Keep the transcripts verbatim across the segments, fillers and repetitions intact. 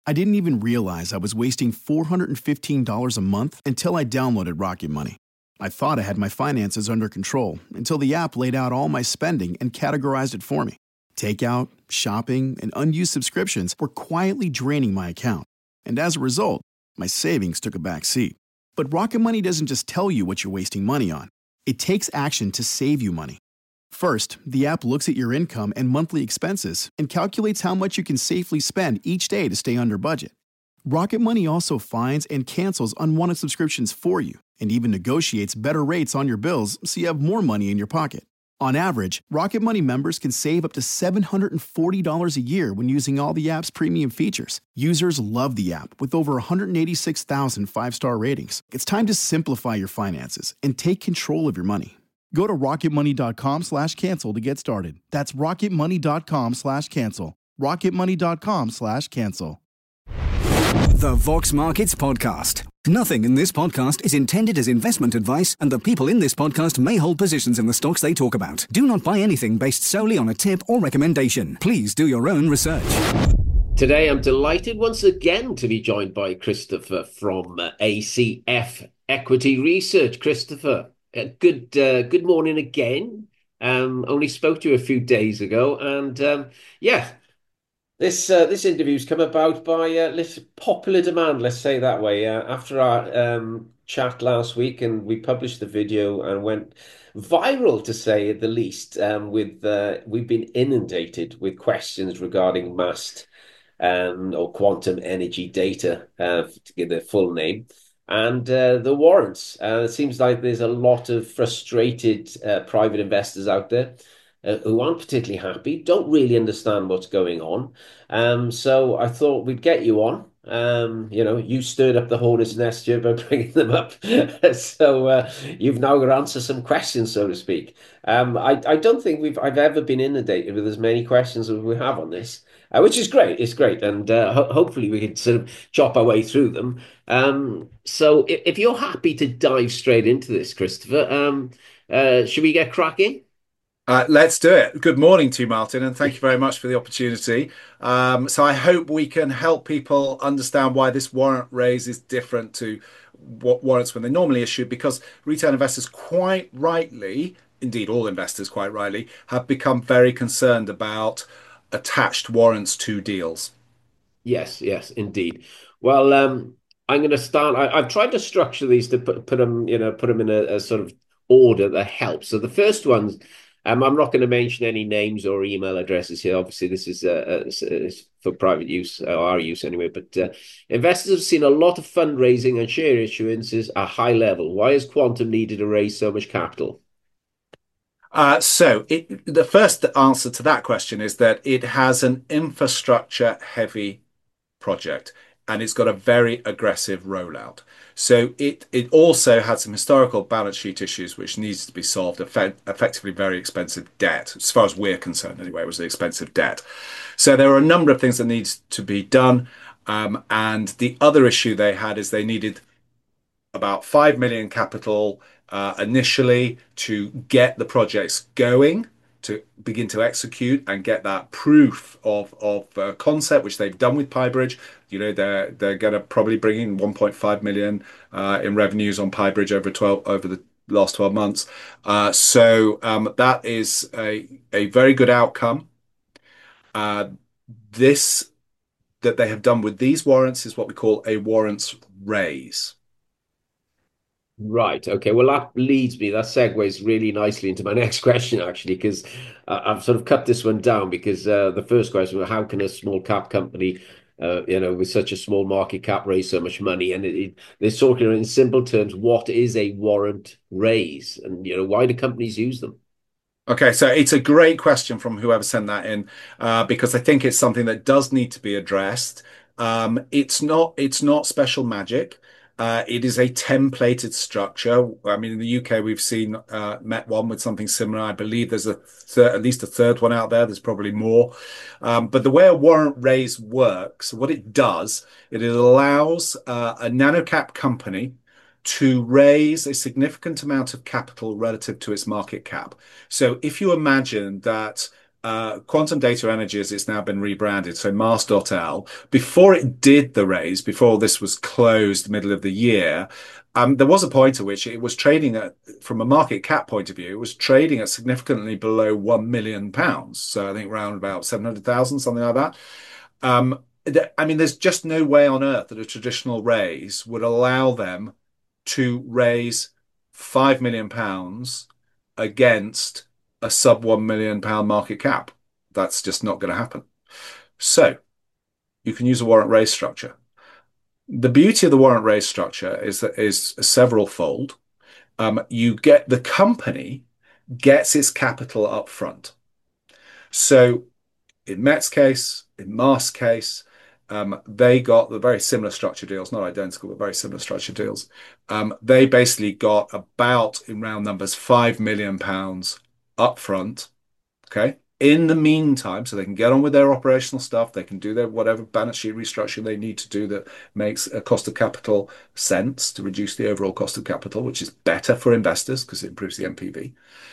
I didn't even realize I was wasting four hundred fifteen dollars a month until I downloaded Rocket Money. I thought I had my finances under control until the app laid out all my spending and categorized it for me. Takeout, shopping, and unused subscriptions were quietly draining my account. And as a result, my savings took a back seat. But Rocket Money doesn't just tell you what you're wasting money on. It takes action to save you money. First, the app looks at your income and monthly expenses and calculates how much you can safely spend each day to stay under budget. Rocket Money also finds and cancels unwanted subscriptions for you and even negotiates better rates on your bills so you have more money in your pocket. On average, Rocket Money members can save up to seven hundred forty dollars a year when using all the app's premium features. Users love the app with over one hundred eighty-six thousand five-star ratings. It's time to simplify your finances and take control of your money. Go to rocketmoney.com slash cancel to get started. That's rocketmoney.com slash cancel. rocketmoney.com slash cancel. The Vox Markets Podcast. Nothing in this podcast is intended as investment advice, and the people in this podcast may hold positions in the stocks they talk about. Do not buy anything based solely on a tip or recommendation. Please do your own research. Today, I'm delighted once again to be joined by Christopher from uh, A C F Equity Research. Christopher, uh, good uh, good morning again. Um, only spoke to you a few days ago, and um, yeah. This uh, this interview's come about by uh, popular demand, let's say that way. Uh, after our um, chat last week, and we published the video and went viral, to say the least. Um, with uh, we've been inundated with questions regarding MAST um, or quantum energy data, uh, to give their full name, and uh, the warrants. Uh, it seems like there's a lot of frustrated uh, private investors out there. Uh, who aren't particularly happy, don't really understand what's going on. Um, so I thought we'd get you on. Um, you know, you stirred up the hornet's nest here by bringing them up. so uh, you've now got to answer some questions, so to speak. Um, I, I don't think we've I've ever been inundated with as many questions as we have on this, uh, which is great. It's great. And uh, ho hopefully we can sort of chop our way through them. Um, so if, if you're happy to dive straight into this, Christopher, um, uh, should we get cracking? Uh, let's do it. Good morning to you, Martin, and thank you very much for the opportunity. Um, so I hope we can help people understand why this warrant raise is different to what warrants when they normally issue, because retail investors quite rightly, indeed all investors quite rightly, have become very concerned about attached warrants to deals. Yes, yes, indeed. Well, um, I'm going to start. I, I've tried to structure these to put, put them, you know, put them in a, a sort of order that helps. So the first one's, Um, I'm not going to mention any names or email addresses here. Obviously, this is, uh, uh, for private use, uh, our use anyway. But uh, investors have seen a lot of fundraising and share issuances at high level. Why has Quantum needed to raise so much capital? Uh, so it, the first answer to that question is that it has an infrastructure-heavy project, and it's got a very aggressive rollout. So it it also had some historical balance sheet issues which needs to be solved. Effect, effectively very expensive debt, as far as we're concerned anyway, it was the expensive debt. So there are a number of things that needs to be done. Um, and the other issue they had is they needed about five million capital uh, initially to get the projects going, to begin to execute and get that proof of of uh, concept, which they've done with PiBridge. You know, they're they're going to probably bring in one point five million uh, in revenues on PiBridge over twelve over the last twelve months. Uh, so um, that is a a very good outcome. Uh, this that they have done with these warrants is what we call a warrants raise. Right. Okay. Well, that leads me, that segues really nicely into my next question, actually, because uh, I've sort of cut this one down because uh, the first question was, how can a small cap company, uh, you know, with such a small market cap raise so much money? And it, it, they're talking in simple terms, what is a warrant raise? And, you know, why do companies use them? Okay, so it's a great question from whoever sent that in, uh, because I think it's something that does need to be addressed. Um, it's not it's not special magic. Uh, it is a templated structure. I mean, in the U K, we've seen uh, Met One with something similar. I believe there's a third, at least a third one out there. There's probably more. Um, but the way a warrant raise works, what it does, it allows uh, a nanocap company to raise a significant amount of capital relative to its market cap. So if you imagine that uh, Quantum Data Energies, it's now been rebranded, so Mars dot L. Before it did the raise, before this was closed middle of the year, um, there was a point at which it was trading at, from a market cap point of view, it was trading at significantly below one million pounds. So I think around about seven hundred thousand, something like that. Um, I mean, there's just no way on earth that a traditional raise would allow them to raise five million pounds against a sub one million pound market cap. That's just not going to happen. So you can use a warrant raise structure. The beauty of the warrant raise structure is that is several fold. Um, you get the company gets its capital up front. So in Met's case, in Mast's case, um, they got the very similar structure deals, not identical, but very similar structure deals. Um, they basically got about, in round numbers, five million pounds up front. Okay. In the meantime, so they can get on with their operational stuff, they can do their whatever balance sheet restructuring they need to do that makes a cost of capital sense to reduce the overall cost of capital, which is better for investors because it improves the N P V.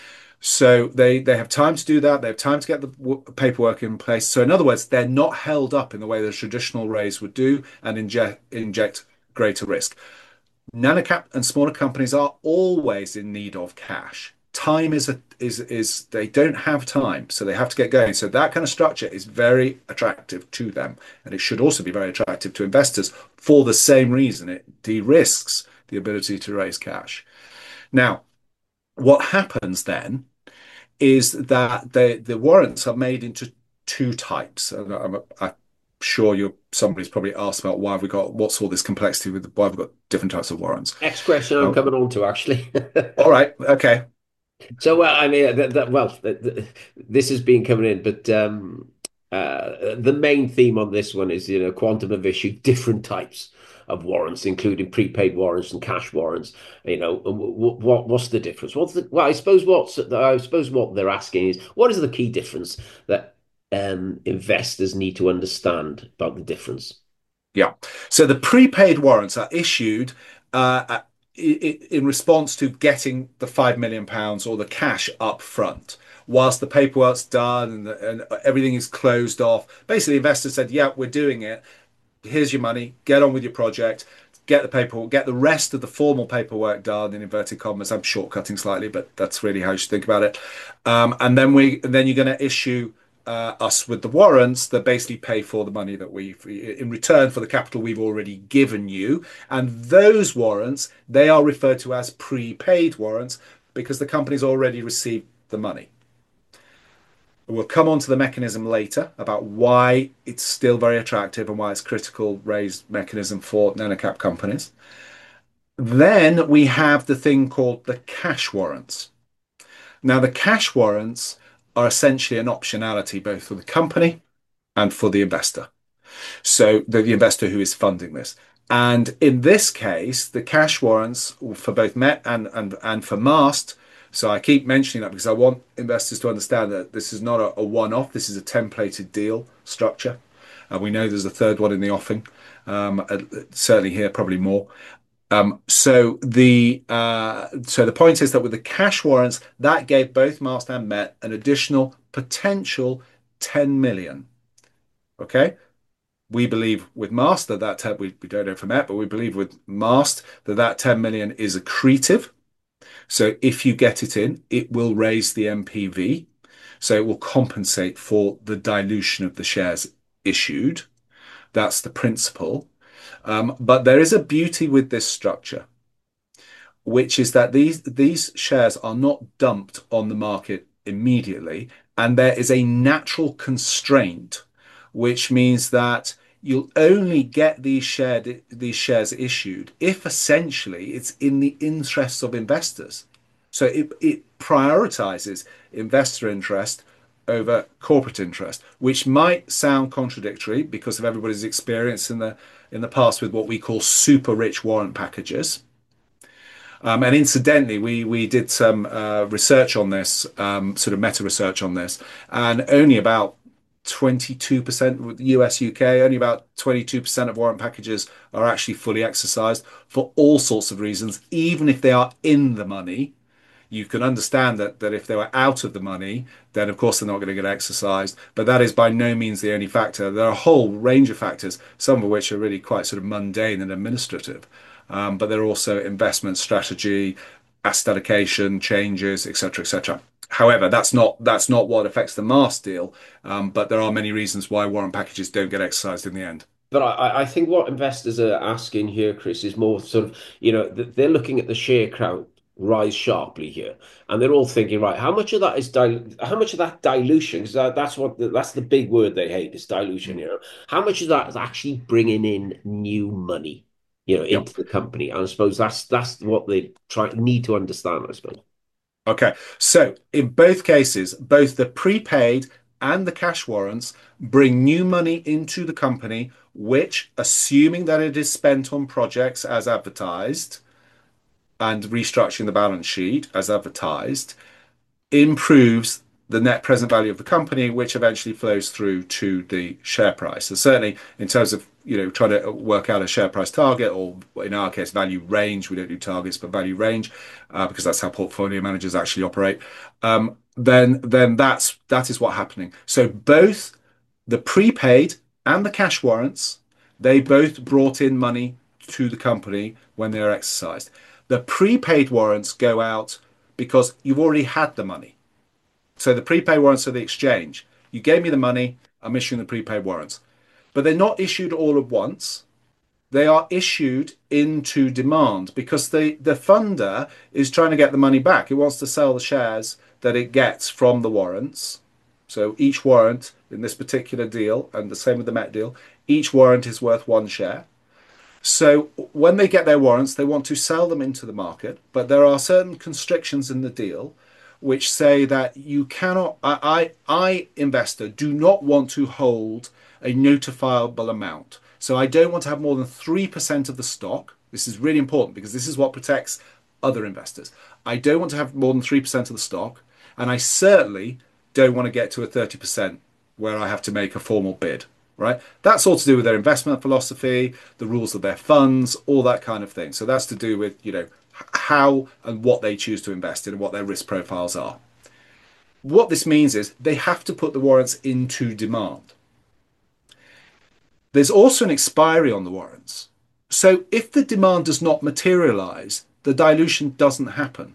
So they they have time to do that. They have time to get the paperwork in place. So in other words, they're not held up in the way the traditional raise would do and inject inject greater risk. Nanocap and smaller companies are always in need of cash. Time is a is is they don't have time, so they have to get going. So that kind of structure is very attractive to them, and it should also be very attractive to investors for the same reason. It de-risks the ability to raise cash. Now, what happens then is that the the warrants are made into two types. And I'm, I'm sure you're somebody's probably asked about why have we got what's all this complexity with why have we got different types of warrants. Next question I'm um, coming on to actually. All right, okay. So well, I mean, that, that, well, th th this has been coming in, but um, uh, the main theme on this one is, you know, Quantum have issued different types of warrants, including prepaid warrants and cash warrants. You know, what what's the difference? What's the well? I suppose what's I suppose what they're asking is what is the key difference that um, investors need to understand about the difference? Yeah. So the prepaid warrants are issued uh, in response to getting the five million pounds or the cash up front. Whilst the paperwork's done and, the, and everything is closed off, basically investors said, yeah, we're doing it. Here's your money. Get on with your project. Get the paperwork, get the rest of the formal paperwork done in inverted commas. I'm shortcutting slightly, but that's really how you should think about it. Um, and then we, and then you're going to issue Uh, us with the warrants that basically pay for the money that we've in return for the capital we've already given you. And those warrants, they are referred to as prepaid warrants because the company's already received the money. We'll come on to the mechanism later about why it's still very attractive and why it's critical raise mechanism for nanocap companies. Then we have the thing called the cash warrants. Now, the cash warrants are essentially an optionality both for the company and for the investor. So the, the investor who is funding this. And in this case, the cash warrants for both Met and, and, and for Mast. So I keep mentioning that because I want investors to understand that this is not a, a one-off. This is a templated deal structure. And we know there's a third one in the offing. Um, certainly here, probably more. Um, so the uh, so the point is that with the cash warrants, that gave both Mast and Met an additional potential ten million. Okay, we believe with Mast that that we, we don't know for Met, but we believe with Mast that that ten million is accretive. So if you get it in, it will raise the N P V. So it will compensate for the dilution of the shares issued. That's the principle. Um, but there is a beauty with this structure, which is that these these shares are not dumped on the market immediately, and there is a natural constraint, which means that you'll only get these shared these shares issued if essentially it's in the interests of investors. So it, it prioritizes investor interest over corporate interest, which might sound contradictory because of everybody's experience in the in the past with what we call super rich warrant packages. Um, and incidentally, we we did some uh, research on this, um, sort of meta research on this, and only about twenty-two percent with U S, U K, only about twenty-two percent of warrant packages are actually fully exercised for all sorts of reasons. Even if they are in the money, You can understand that that if they were out of the money, then of course they're not going to get exercised. But that is by no means the only factor. There are a whole range of factors, some of which are really quite sort of mundane and administrative. Um, but there are also investment strategy, asset allocation changes, et cetera, et cetera. However, that's not that's not what affects the Mast deal. Um, but there are many reasons why warrant packages don't get exercised in the end. But I, I think what investors are asking here, Chris, is more sort of, you know, they're looking at the share count rise sharply here, and they're all thinking, right, how much of that is dil how much of that dilution? Because that, that's what the, that's the big word they hate is dilution. You know, how much of that is actually bringing in new money, you know, Yep. into the company? And I suppose that's that's what they try need to understand, I suppose. Okay, so in both cases, both the prepaid and the cash warrants bring new money into the company, which, assuming that it is spent on projects as advertised and restructuring the balance sheet as advertised, improves the net present value of the company, which eventually flows through to the share price. So certainly in terms of, you know, trying to work out a share price target, or in our case, value range, we don't do targets, but value range, uh, because that's how portfolio managers actually operate. Um, then, then that's that is what's happening. So both the prepaid and the cash warrants, they both brought in money to the company when they are exercised. The prepaid warrants go out because you've already had the money. So the prepaid warrants are the exchange. You gave me the money, I'm issuing the prepaid warrants. But they're not issued all at once. They are issued into demand because the, the funder is trying to get the money back. It wants to sell the shares that it gets from the warrants. So each warrant in this particular deal, and the same with the Met deal, each warrant is worth one share. So when they get their warrants, they want to sell them into the market, but there are certain constrictions in the deal which say that you cannot, I, I, I investor, do not want to hold a notifiable amount. So I don't want to have more than three percent of the stock. This is really important because this is what protects other investors. I don't want to have more than three percent of the stock, and I certainly don't want to get to a thirty percent where I have to make a formal bid. Right? That's all to do with their investment philosophy, the rules of their funds, all that kind of thing. So that's to do with, you know, how and what they choose to invest in and what their risk profiles are. What this means is they have to put the warrants into demand. There's also an expiry on the warrants. So if the demand does not materialize, the dilution doesn't happen.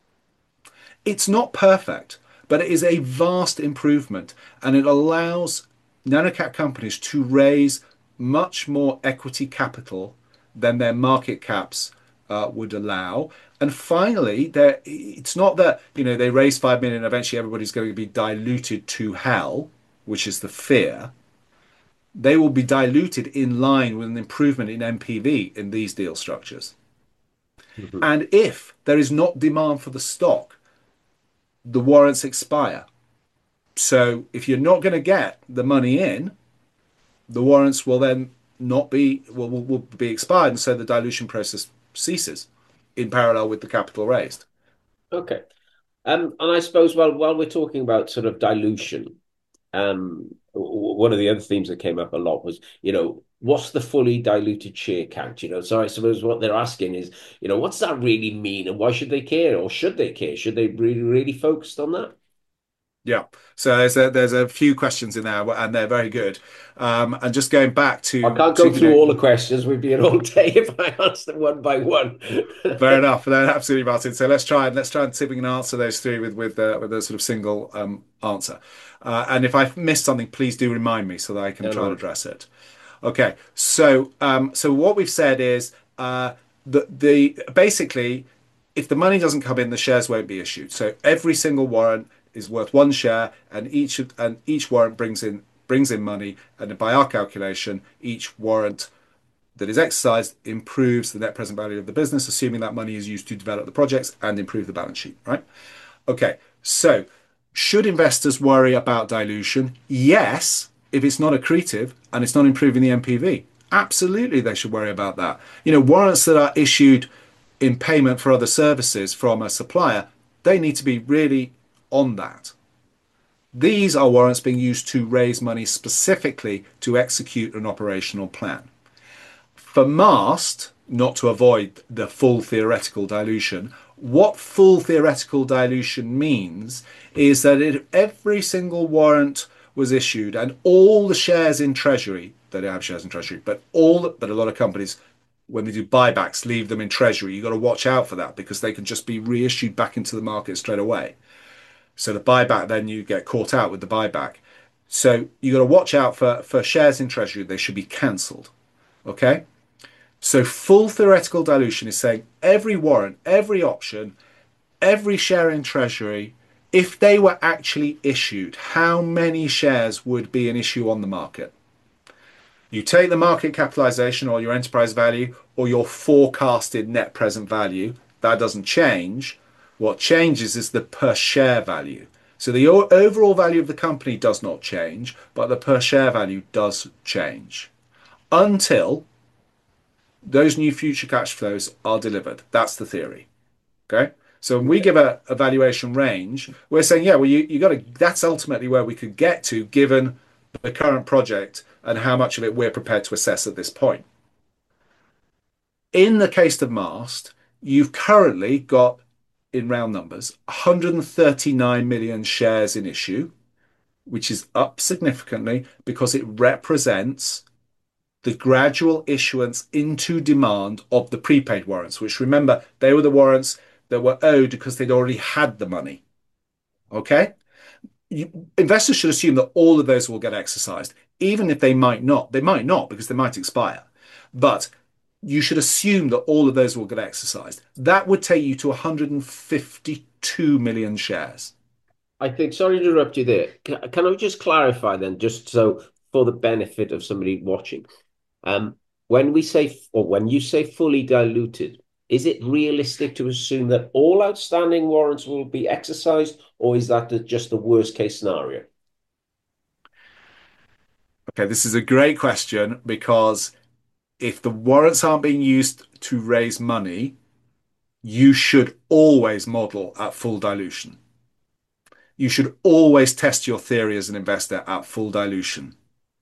It's not perfect, but it is a vast improvement, and it allows nanocap companies to raise much more equity capital than their market caps uh, would allow. And finally, there it's not that, you know, they raise five million and eventually everybody's going to be diluted to hell, which is the fear. They will be diluted in line with an improvement in N P V in these deal structures. Mm-hmm. And if there is not demand for the stock, the warrants expire. So if you're not going to get the money in, the warrants will then not be will, will, will be expired, and so the dilution process ceases in parallel with the capital raised. Okay, um, and I suppose while while we're talking about sort of dilution, um, one of the other themes that came up a lot was, you know, what's the fully diluted share count? You know, so I suppose what they're asking is, you know, what's that really mean, and why should they care, or should they care? Should they really really focused on that? Yeah, so there's a there's a few questions in there, and they're very good. Um, and just going back to, I can't to, go through know, all the questions. We'd be here all day if I answered them one by one. Fair enough. No, absolutely, Martin. So let's try and let's try and see if we can answer those three with with uh, with a sort of single um, answer. Uh, and if I've missed something, please do remind me so that I can no, try no. and address it. Okay. So um, so what we've said is uh, the the basically, if the money doesn't come in, the shares won't be issued. So every single warrant is worth one share, and each and each warrant brings in brings in money, and by our calculation, each warrant that is exercised improves the net present value of the business, assuming that money is used to develop the projects and improve the balance sheet, right? Okay, so should investors worry about dilution? Yes, if it's not accretive and it's not improving the N P V. Absolutely, they should worry about that. You know, warrants that are issued in payment for other services from a supplier, they need to be really on that. These are warrants being used to raise money specifically to execute an operational plan. For Mast, not to avoid the full theoretical dilution, What full theoretical dilution means is that if every single warrant was issued and all the shares in treasury, they don't have shares in treasury, but all, but a lot of companies, when they do buybacks, leave them in treasury. You've got to watch out for that because they can just be reissued back into the market straight away. So the buyback, then you get caught out with the buyback. So you got to watch out for, for shares in treasury. They should be cancelled. Okay. So full theoretical dilution is saying every warrant, every option, every share in treasury, if they were actually issued, how many shares would be an issue on the market? You take the market capitalization or your enterprise value or your forecasted net present value. That doesn't change. What changes is the per share value. So the overall value of the company does not change, but the per share value does change until those new future cash flows are delivered. That's the theory. Okay. So when we give a, a valuation range, we're saying, yeah, well, you, you got to, that's ultimately where we could get to given the current project and how much of it we're prepared to assess at this point. In the case of Mast, you've currently got, in round numbers, one hundred thirty-nine million shares in issue, which is up significantly because it represents the gradual issuance into demand of the prepaid warrants, which, remember, they were the warrants that were owed because they'd already had the money. Okay? You, investors should assume that all of those will get exercised, even if they might not. They might not because they might expire. But you should assume that all of those will get exercised. That would take you to one hundred fifty-two million shares. I think, sorry to interrupt you there. Can, can I just clarify then, just so for the benefit of somebody watching? Um, when we say, or when you say fully diluted, is it realistic to assume that all outstanding warrants will be exercised, or is that the, just the worst case scenario? Okay, this is a great question because if the warrants aren't being used to raise money, you should always model at full dilution. You should always test your theory as an investor at full dilution.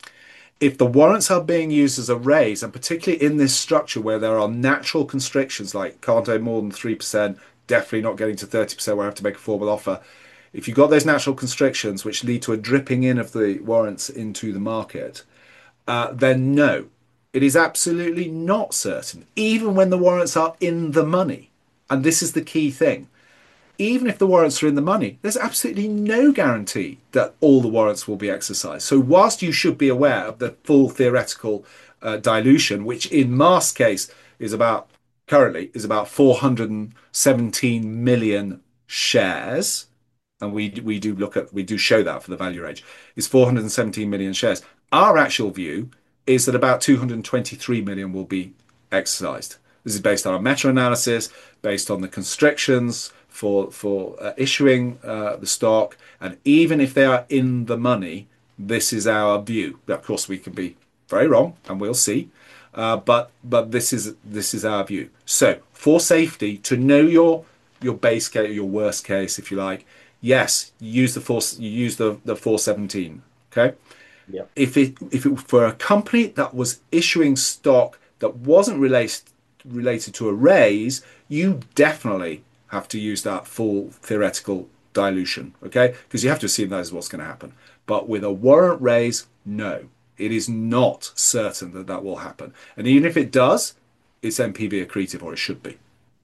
If the warrants are being used as a raise, and particularly in this structure where there are natural constrictions like can't own more than three percent, definitely not getting to thirty percent where I have to make a formal offer. If you've got those natural constrictions which lead to a dripping in of the warrants into the market, uh, then no, it is absolutely not certain, even when the warrants are in the money. And this is the key thing. Even if the warrants are in the money, there's absolutely no guarantee that all the warrants will be exercised. So whilst you should be aware of the full theoretical uh, dilution, which in Mast's case is about, currently, is about four hundred seventeen million shares, and we, we do look at, we do show that for the value range, is four hundred seventeen million shares. Our actual view is that about two hundred twenty-three million will be exercised. This is based on our meta-analysis, based on the constrictions for for uh, issuing uh, the stock, and even if they are in the money, this is our view. Of course, we can be very wrong, and we'll see. Uh, but but this is this is our view. So for safety, to know your your base case, your worst case, if you like, yes, you use the four you use the the four seventeen. Okay. Yeah. If it if it for a company that was issuing stock that wasn't related related to a raise, you definitely have to use that full theoretical dilution, okay? Because you have to assume that is what's going to happen. But with a warrant raise, no, it is not certain that that will happen. And even if it does, it's N P V accretive, or it should be.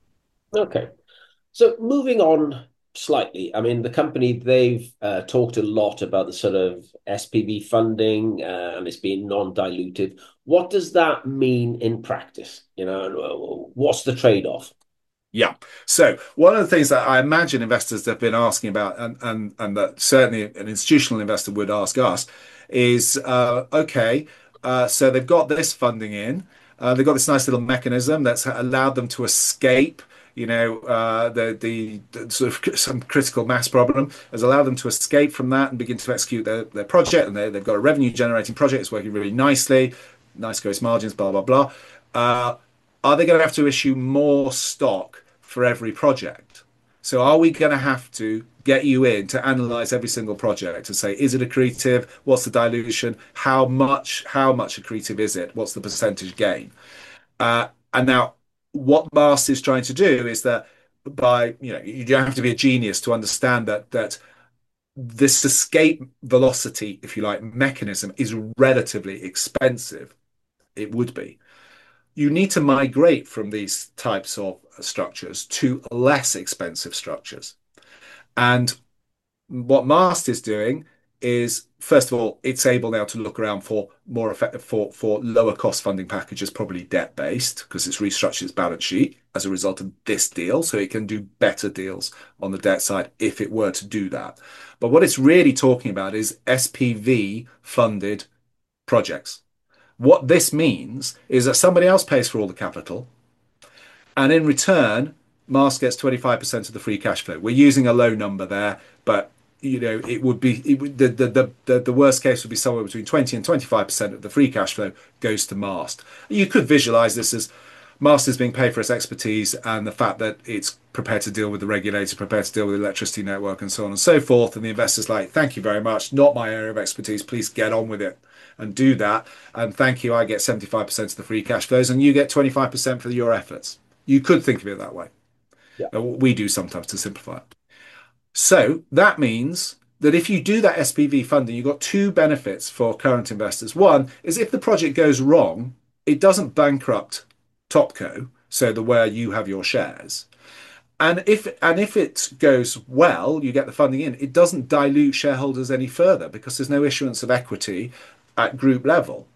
Okay. So moving on slightly, I mean, the company, they've uh, talked a lot about the sort of S P V funding uh, and it's being non-dilutive. What does that mean in practice? You know, what's the trade-off? Yeah. So one of the things that I imagine investors have been asking about, and and and that certainly an institutional investor would ask us, is uh, okay. Uh, so they've got this funding in. Uh, they've got this nice little mechanism that's allowed them to escape. You know, uh, the, the the sort of some critical mass problem has allowed them to escape from that and begin to execute their, their project. And they, they've got a revenue generating project. It's working really nicely. Nice gross margins. Blah blah blah. Uh, are they going to have to issue more stock for every project? So are we going to have to get you in to analyze every single project and say, is it accretive? What's the dilution? How much, how much accretive is it? What's the percentage gain? Uh, and now what Mast is trying to do is that by, you know, you don't have to be a genius to understand that that this escape velocity, if you like, mechanism is relatively expensive. It would be. You need to migrate from these types of structures to less expensive structures. And what Mast is doing is, first of all, it's able now to look around for more effective for for lower cost funding packages, probably debt based, because it's restructured its balance sheet as a result of this deal, so it can do better deals on the debt side if it were to do that. But what it's really talking about is S P V funded projects. What this means is that somebody else pays for all the capital, and in return, Mars gets twenty-five percent of the free cash flow. We're using a low number there, but you know, it would be it would, the, the the the worst case would be somewhere between twenty and twenty-five percent of the free cash flow goes to Mast. You could visualize this as Mast is being paid for its expertise and the fact that it's prepared to deal with the regulator, prepared to deal with the electricity network, and so on and so forth. And the investor's like, thank you very much, not my area of expertise. Please get on with it and do that. And thank you, I get seventy-five percent of the free cash flows, and you get twenty-five percent for your efforts. You could think of it that way. Yeah. We do sometimes to simplify it. So that means that if you do that S P V funding, you've got two benefits for current investors. One is if the project goes wrong, it doesn't bankrupt Topco, so the where you have your shares. And if and if it goes well, you get the funding in, it doesn't dilute shareholders any further because there's no issuance of equity at group level.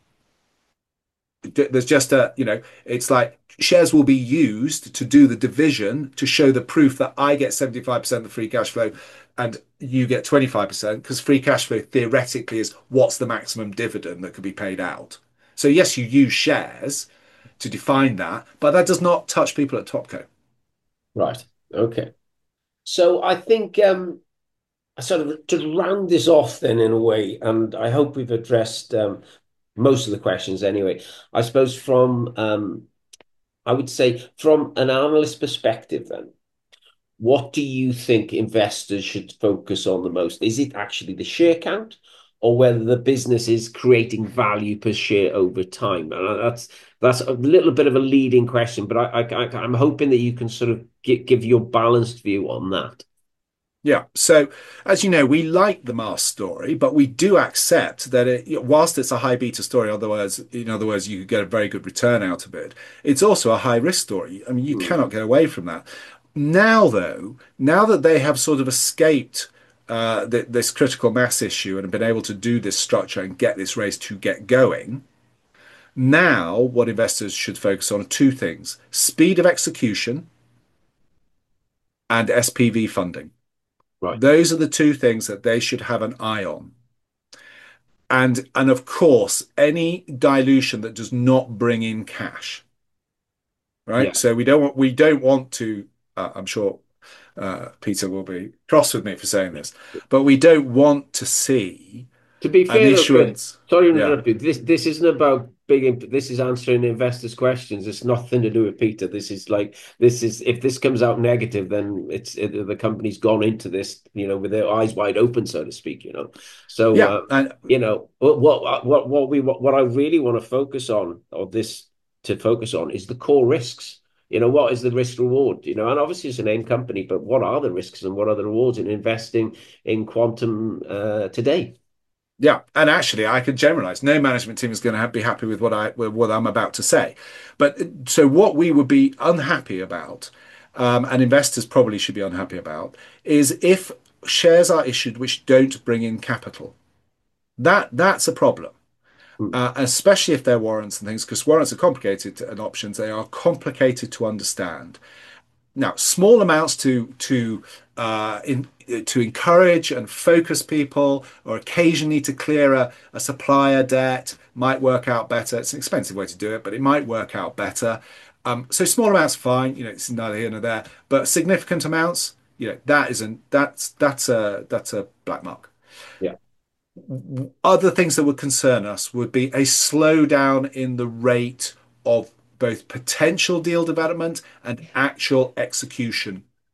There's just a, you know, it's like shares will be used to do the division to show the proof that I get seventy-five percent of the free cash flow and you get twenty-five percent, because free cash flow theoretically is what's the maximum dividend that could be paid out. So yes, you use shares to define that, but that does not touch people at Topco. Right. Okay. So I think um, sort of to round this off then in a way, and I hope we've addressed um, most of the questions anyway. I suppose from, um, I would say from an analyst perspective then, what do you think investors should focus on the most? Is it actually the share count or whether the business is creating value per share over time? And that's that's a little bit of a leading question, but I, I, I'm hoping that you can sort of give, give your balanced view on that. Yeah. So, as you know, we like the Mars story, but we do accept that it, whilst it's a high beta story, otherwise, in other words, you could get a very good return out of it. It's also a high risk story. I mean, you mm. cannot get away from that. Now, though, now that they have sort of escaped uh, the, this critical mass issue and have been able to do this structure and get this race to get going, now what investors should focus on are two things: speed of execution and S P V funding. Right. Those are the two things that they should have an eye on. And, and of course, any dilution that does not bring in cash. Right. Yeah. So we don't want, we don't want to, uh, I'm sure uh, Peter will be cross with me for saying this, but we don't want to see to be fair, an issuance. Look, sorry to interrupt you. This this isn't about big. This is answering investors' questions. It's nothing to do with Peter. This is like this is if this comes out negative, then it's it, the company's gone into this, you know, with their eyes wide open, so to speak. You know, so yeah, uh, and you know what what what we what, what I really want to focus on, or this to focus on, is the core risks. You know, what is the risk reward? You know, and obviously it's a name company, but what are the risks and what are the rewards in investing in quantum uh, today? Yeah, and actually, I could generalize. No management team is going to be happy with what I with what I'm about to say. But so, what we would be unhappy about, um, and investors probably should be unhappy about, is if shares are issued which don't bring in capital. That that's a problem, hmm. uh, especially if they're warrants and things, because warrants are complicated and options. They are complicated to understand. Now, small amounts to to uh, in, to encourage and focus people, or occasionally to clear a, a supplier debt, might work out better. It's an expensive way to do it, but it might work out better. Um, so small amounts, fine. You know, it's neither here nor there. But significant amounts, you know, that isn't. That's that's a that's a black mark. Yeah. Other things that would concern us would be a slowdown in the rate of both potential deal development and actual execution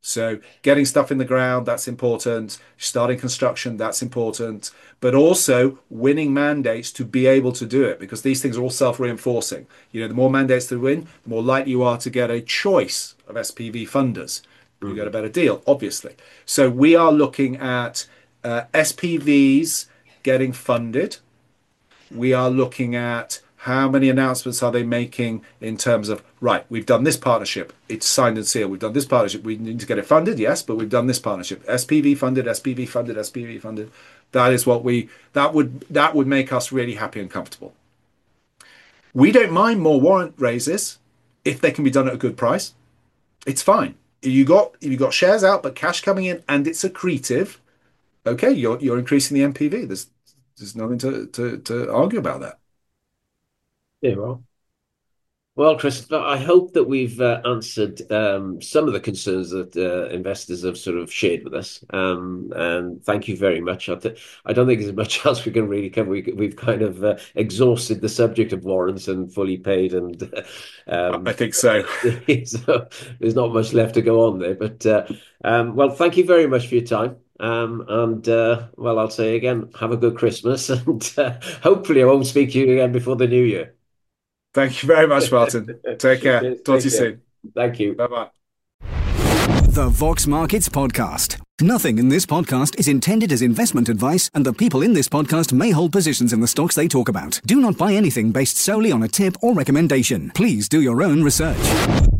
So getting stuff in the ground, that's important. Starting construction, that's important. But also winning mandates to be able to do it, because these things are all self-reinforcing. You know, the more mandates to win, the more likely you are to get a choice of S P V funders. Mm-hmm. You get a better deal, obviously. So we are looking at uh, S P Vs getting funded. We are looking at how many announcements are they making in terms of, right, we've done this partnership, it's signed and sealed, we've done this partnership, we need to get it funded, yes, but we've done this partnership. S P V funded, S P V funded, S P V funded. That is what we, that would, that would make us really happy and comfortable. We don't mind more warrant raises if they can be done at a good price. It's fine. You got, you got shares out, but cash coming in and it's accretive. Okay, you're, you're increasing the M P V. There's, there's nothing to, to, to argue about that. Yeah, well, well, Christopher, I hope that we've uh, answered um, some of the concerns that uh, investors have sort of shared with us. Um, and thank you very much. I, th- I don't think there's much else we can really cover. We, we've kind of uh, exhausted the subject of warrants and fully paid. And um, I think so. So there's not much left to go on there. But uh, um, well, thank you very much for your time. Um, and uh, well, I'll say again, have a good Christmas, and uh, hopefully I won't speak to you again before the new year. Thank you very much, Martin. Take care. Yes, talk to you care. soon. Thank you. Bye-bye. The Vox Markets Podcast. Nothing in this podcast is intended as investment advice, and the people in this podcast may hold positions in the stocks they talk about. Do not buy anything based solely on a tip or recommendation. Please do your own research.